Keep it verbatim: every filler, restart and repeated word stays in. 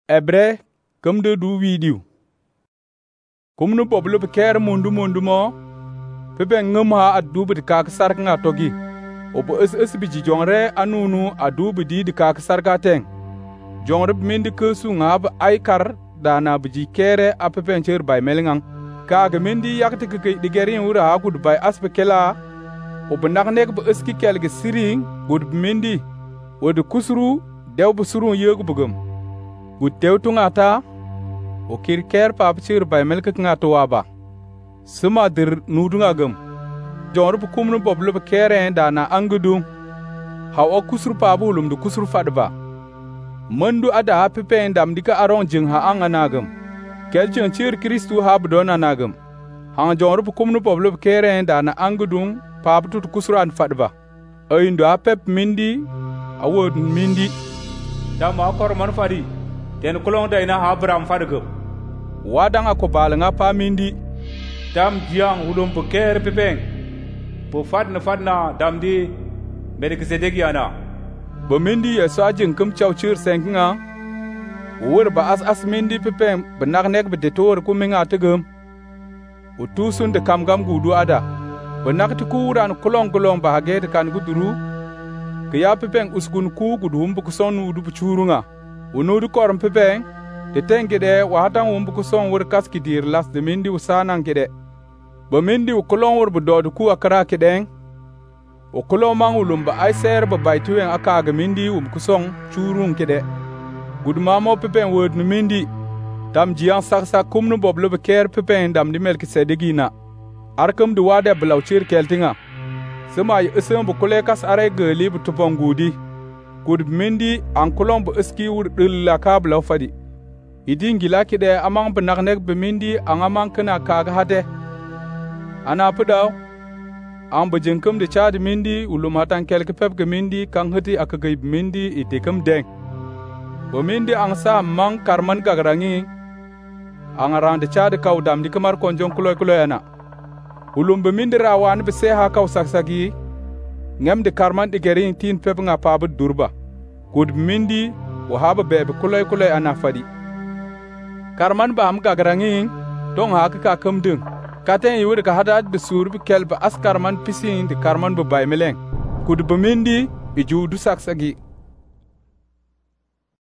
Ebre kum de du video. Kum nu boblu be ker mundu mundu mo. Pepe ngum ha adu be ka sar nga togi. Obo es es bi jongre anunu adu be di de ka sar ka teng. Jongre mindi ke su ngab ay kar dana bi kere a pepe cher bay melingang. Ka ga mindi yakti ke ke digerin wura ha gud bay aspe kela. Obo nak nek be eski kelge siring gud mindi. Odo kusru dew bu suru yegu bugum. Gud tew tungata o kir ker pap chir bay melk ngata waba suma dir nudunga gum jor bu kumnu boblu be kere dana angudu ha o kusru pabulum du kusru fadba mandu ada happy pen dam dika aron jing ha angana gum kelchen chir kristu ha budona nagum ha jor bu kumnu boblu be kere dana angudu pap tut kusru an fadba ayindo apep mindi awod mindi dam akor man fadi ten kulong dayna ha bram fadgum wadanga ko balanga pa mindi dam jiang ulum po ker pepeng po fadna fadna dam di medik sedegiana bo mindi ya sajin kum chaw chir senkinga wor ba as as mindi pepeng benak nek be detor ku minga tegum utusun de kamgam gudu ada benak tu kuran kulong kulong ba haget kan guduru ke ya pepeng uskun ku gudum bu kusonu du churunga unudu korum pepeng te tengede wa hatan wumbu ku son wur kaski dir las de mindi usanan kede ba mindi u kolon wur bu dodu ku akara kedeng o kolon man ulum ba ai ser ba baituwen aka ga mindi um ku son churun kede gudma mo pepen word nu mindi tam jian saksa kumnu boblo be ker pepen dam di melki sedegina arkam du wade blauchir keltinga sama yi isem bu kulekas are geli bu tupongudi gud mindi an kolon bu iski wur dilla ka blau fadi idin gila kide amang benak nek bemindi ang amang kena kaga hade ana pudaw ang bejengkem de chad mindi ulum hatan kelke pep ge mindi kang hati akagay mindi itekam deng bemindi ang sa mang karman gagrangi ang arang de chad kaw dam di kamar konjong kuloy kuloy ana ulum bemindi rawan be se ha kaw saksagi ngem de karman de gerin tin pep nga pabu durba kud mindi wahaba bebe kuloy kuloy ana fadi karman ba am gagrangi tong ha ka kamdung katen yur ka hada de sur bi kel ba as karman pisin de karman ba bay meleng kud ba mindi bi judu saksagi